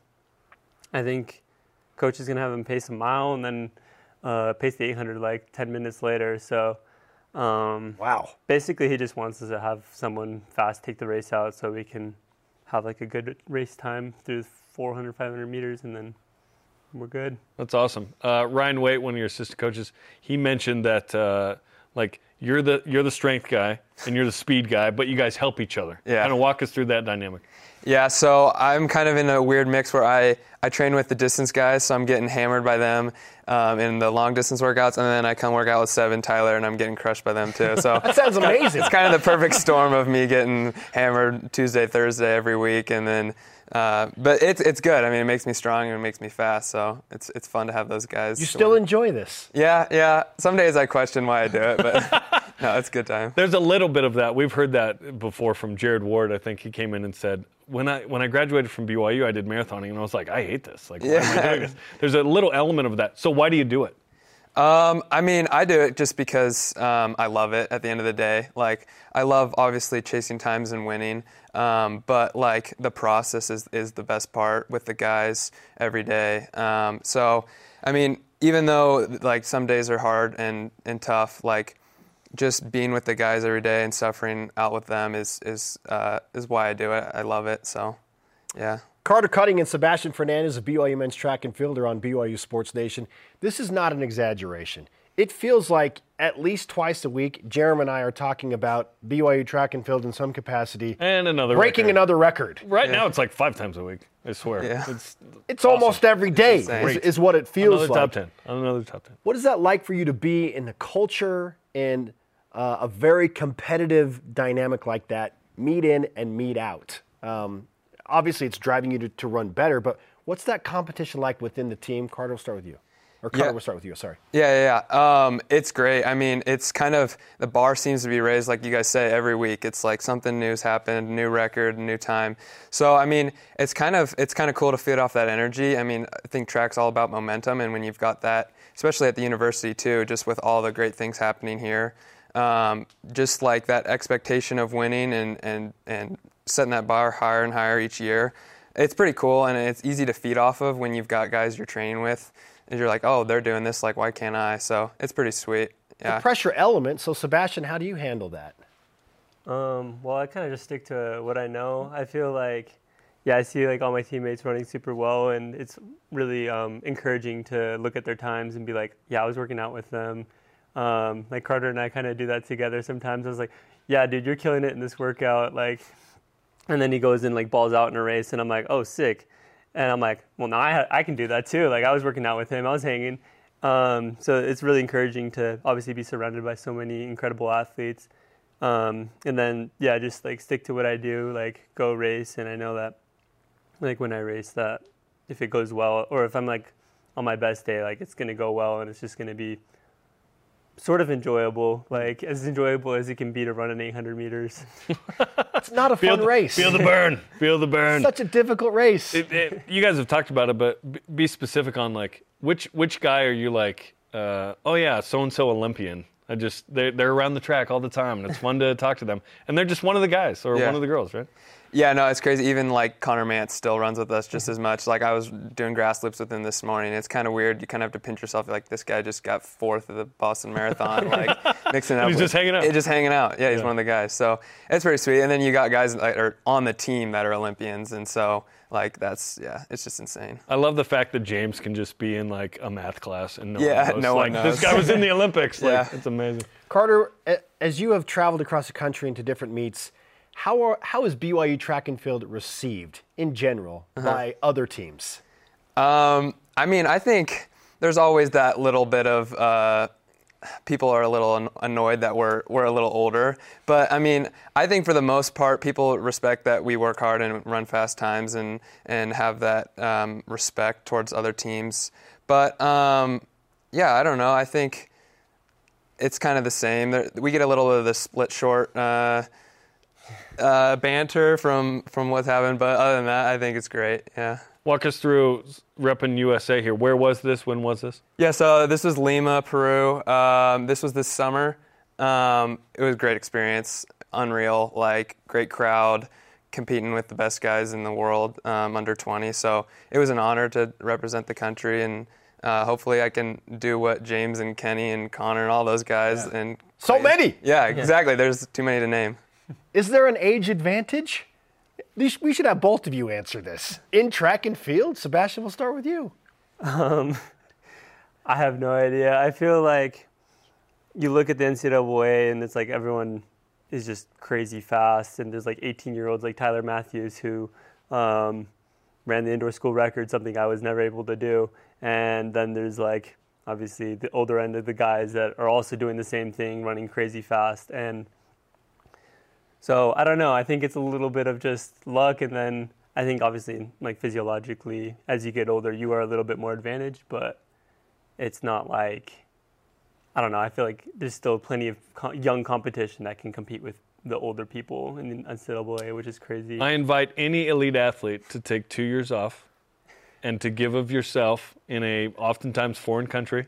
I think coach is gonna have him pace a mile and then uh, pace the eight hundred like ten minutes later. So. Um, wow. Basically, he just wants us to have someone fast take the race out so we can have like a good race time through four hundred, five hundred meters, and then we're good. That's awesome. Uh, Ryan Waite, one of your assistant coaches, he mentioned that uh, like you're the you're the strength guy and you're the speed guy, but you guys help each other. Yeah. Kind of walk us through that dynamic. Yeah, so I'm kind of in a weird mix where I, I train with the distance guys, so I'm getting hammered by them um, in the long distance workouts, and then I come work out with Seb and Tyler, and I'm getting crushed by them too. So that sounds amazing. It's kind of the perfect storm of me getting hammered Tuesday, Thursday every week, and then uh, but it's it's good. I mean, it makes me strong and it makes me fast, so it's it's fun to have those guys. You still enjoy this? Yeah, yeah. Some days I question why I do it, but no, it's a good time. There's a little bit of that. We've heard that before from Jared Ward. I think he came in and said, when I when I graduated from B Y U, I did marathoning, and I was like, I hate this. Like, why yeah. am I doing this? There's a little element of that. So why do you do it? Um, I mean, I do it just because um, I love it at the end of the day. Like, I love, obviously, chasing times and winning, um, but, like, the process is, is the best part with the guys every day. Um, so, I mean, even though, like, some days are hard and, and tough, like, just being with the guys every day and suffering out with them is is uh, is why I do it. I love it, so, yeah. Carter Cutting and Sebastian Fernandez of B Y U men's track and field are on B Y U Sports Nation. This is not an exaggeration. It feels like at least twice a week, Jeremy and I are talking about B Y U track and field in some capacity. And another breaking record. another record. Right yeah. now, it's like five times a week. I swear. Yeah. It's it's awesome. almost every day is, is what it feels another like. Top ten. Another top ten. What is that like for you to be in the culture and uh, a very competitive dynamic like that, meet in and meet out? Um, Obviously, it's driving you to, to run better, but what's that competition like within the team? Carter, we'll start with you. Or Carter, yeah. we'll start with you, sorry. Yeah, yeah, yeah. Um, it's great. I mean, it's kind of, the bar seems to be raised, like you guys say, every week. It's like something new's happened, new record, new time. So, I mean, it's kind of it's kind of cool to feed off that energy. I mean, I think track's all about momentum, and when you've got that, especially at the university too, just with all the great things happening here, um, just like that expectation of winning and, and, and setting that bar higher and higher each year. It's pretty cool, and it's easy to feed off of when you've got guys you're training with, and you're like, oh, they're doing this, like, why can't I? So it's pretty sweet. Yeah. The pressure element. So, Sebastian, how do you handle that? Um, well, I kind of just stick to what I know. I feel like, yeah, I see like all my teammates running super well, and it's really um, encouraging to look at their times and be like, yeah, I was working out with them. Um, like Carter and I kind of do that together sometimes. I was like, yeah, dude, you're killing it in this workout. Like, and then he goes and like balls out in a race, and I'm like, oh, sick. And I'm like, well, now I ha- I can do that too. Like, I was working out with him, I was hanging. Um, so it's really encouraging to obviously be surrounded by so many incredible athletes. Um, and then yeah, just like stick to what I do, like go race. And I know that like when I race, that if it goes well, or if I'm like on my best day, like it's gonna go well, and it's just gonna be sort of enjoyable, like as enjoyable as it can be to run an eight hundred meters. It's not a feel fun the, race. Feel the burn. Feel the burn. Such a difficult race. It, it, you guys have talked about it, but be specific on like which which guy are you like? Uh, oh yeah, so and so Olympian. I just they're they're around the track all the time, and it's fun to talk to them. And they're just one of the guys or yeah. one of the girls, right? Yeah, no, it's crazy. Even like Connor Mance still runs with us just as much. Like I was doing grass loops with him this morning. It's kind of weird. You kind of have to pinch yourself. You're like, this guy just got fourth of the Boston Marathon. Like mixing it up. He's with, just hanging out. It, just hanging out. Yeah, he's yeah. one of the guys. So it's pretty sweet. And then you got guys that are on the team that are Olympians, and so like that's yeah, it's just insane. I love the fact that James can just be in like a math class and no yeah, one knows. no like, one knows. This guy was in the Olympics. Like, yeah, it's amazing. Carter, as you have traveled across the country into different meets, how are how is B Y U track and field received in general uh-huh. by other teams? Um, I mean, I think there's always that little bit of uh, people are a little an- annoyed that we're we're a little older. But I mean, I think for the most part, people respect that we work hard and run fast times and and have that um, respect towards other teams. But um, yeah, I don't know. I think it's kind of the same. There, we get a little bit of the split short uh, uh, banter from from what's happened, but other than that, I think it's great. Yeah. Walk us through repping U S A here. Where was this? When was this? Yeah, so this was Lima, Peru. Um, this was this summer. Um, it was a great experience, unreal, like great crowd, competing with the best guys in the world um, under twenty. So it was an honor to represent the country, and uh, hopefully I can do what James and Kenny and Connor and all those guys. Yeah. and So many! Yeah, exactly. There's too many to name. Is there an age advantage? We should have both of you answer this. In track and field, Sebastian, we'll start with you. Um, I have no idea. I feel like you look at the N C double A and it's like everyone is just crazy fast, and there's like eighteen-year-olds like Tyler Matthews who um, ran the indoor school record, something I was never able to do. And then there's like obviously the older end of the guys that are also doing the same thing, running crazy fast. And so I don't know. I think it's a little bit of just luck, and then I think obviously like physiologically, as you get older, you are a little bit more advantaged, but it's not like, I don't know. I feel like there's still plenty of co- young competition that can compete with the older people in the N C double A, which is crazy. I invite any elite athlete to take two years off and to give of yourself in a oftentimes foreign country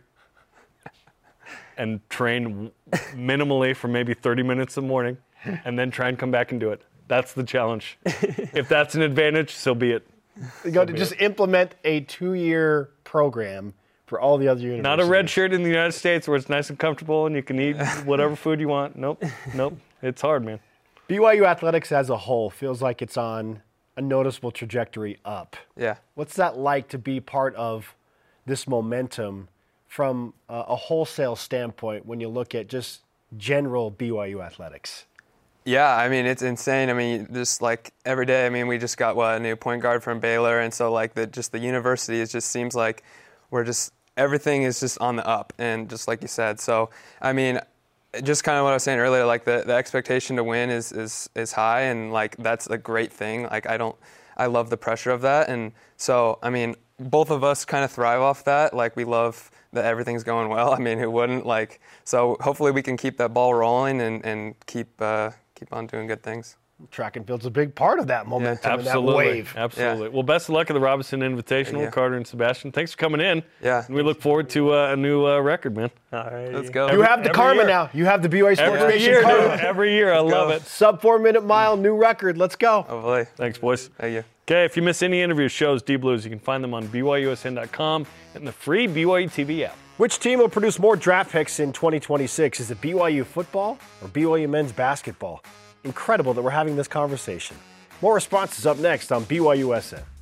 and train minimally for maybe thirty minutes in the morning, and then try and come back and do it. That's the challenge. If that's an advantage, so be it. You got so to just it. implement a two-year program for all the other universities. Not a red shirt in the United States where it's nice and comfortable and you can eat whatever food you want. Nope, nope. It's hard, man. B Y U athletics as a whole feels like it's on a noticeable trajectory up. Yeah. What's that like to be part of this momentum from a, a wholesale standpoint when you look at just general B Y U athletics? Yeah, I mean, it's insane. I mean, just like every day, I mean, we just got, what, a new point guard from Baylor. And so, like, the just the university, it just seems like we're just, everything is just on the up. And just like you said. So, I mean, just kind of what I was saying earlier, like, the, the expectation to win is, is, is high. And, like, that's a great thing. Like, I don't, I love the pressure of that. And so, I mean, both of us kind of thrive off that. Like, we love that everything's going well. I mean, who wouldn't? Like, so hopefully we can keep that ball rolling and, and keep, uh, keep on doing good things. Track and field's a big part of that momentum yeah, and that wave. Absolutely. Yeah. Well, best of luck at the Robinson Invitational, Carter and Sebastian. Thanks for coming in. Yeah. And we look forward to uh, a new uh, record, man. All right. Let's go. You every, have the karma year. now. You have the B Y U Sports every Nation year, karma. dude. Every year. I Let's love go. it. Sub four minute mile, new record. Let's go. Oh, boy. Thanks, boys. Thank you. Okay, if you miss any interviews, shows, D Blues, you can find them on B Y U S N dot com and the free B Y U T V app. Which team will produce more draft picks in twenty twenty-six? Is it B Y U football or B Y U men's basketball? Incredible that we're having this conversation. More responses up next on B Y U S N.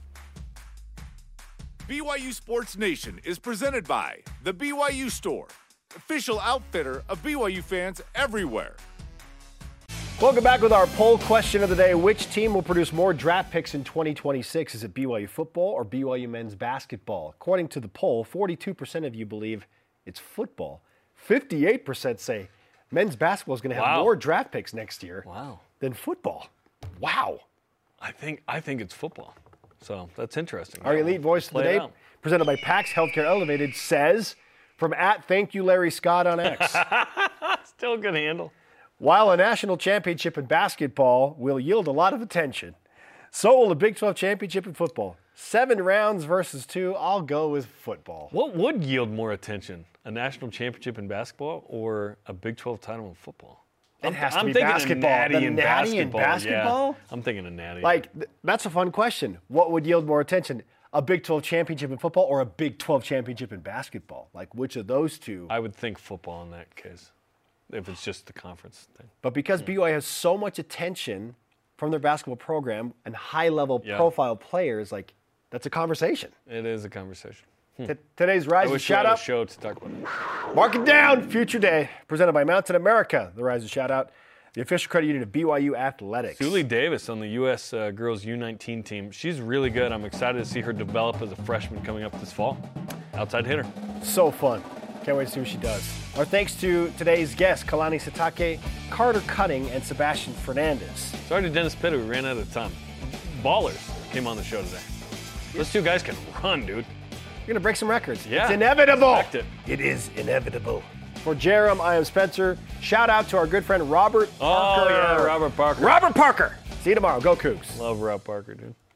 B Y U Sports Nation is presented by The B Y U Store, official outfitter of B Y U fans everywhere. Welcome back with our poll question of the day. Which team will produce more draft picks in twenty twenty-six? Is it B Y U football or B Y U men's basketball? According to the poll, forty-two percent of you believe it's football. fifty-eight percent say men's basketball is going to have wow. more draft picks next year wow. than football. Wow. I think I think it's football. So that's interesting. Our elite voice of the day, presented by PAX Healthcare Elevated, says, from at Thank You Larry Scott on X. Still a good handle. While a national championship in basketball will yield a lot of attention, so will a Big twelve championship in football. Seven rounds versus two, I'll go with football. What would yield more attention, a national championship in basketball or a Big twelve title in football? It has to I'm be thinking basketball. A natty the in natty basketball. in basketball? Yeah, I'm thinking a natty. Like, th- that's a fun question. What would yield more attention? A Big twelve championship in football or a Big twelve championship in basketball? Like, which of those two? I would think football in that case, if it's just the conference thing. But because B Y U has so much attention from their basketball program and high-level Yeah. profile players, like, that's a conversation. It is a conversation. T- today's I Rise and wish Shout we had Out. a show to talk about it. Mark it down. Future Day, presented by Mountain America. The Rise and Shout Out, the official credit union of B Y U Athletics. Julie Davis on the U S Uh, girls U nineteen team. She's really good. I'm excited to see her develop as a freshman coming up this fall. Outside hitter. So fun. Can't wait to see what she does. Our thanks to today's guests, Kalani Sitake, Carter Cutting, and Sebastian Fernandez. Sorry to Dennis Pitta, we ran out of time. Ballers came on the show today. Those two guys can run, dude. You're going to break some records. Yeah. It's inevitable. Expect it. It is inevitable. For Jerem, I am Spencer. Shout out to our good friend Robert Parker. Oh, yeah, Robert Parker. Robert Parker. See you tomorrow. Go Cougs. Love Rob Parker, dude.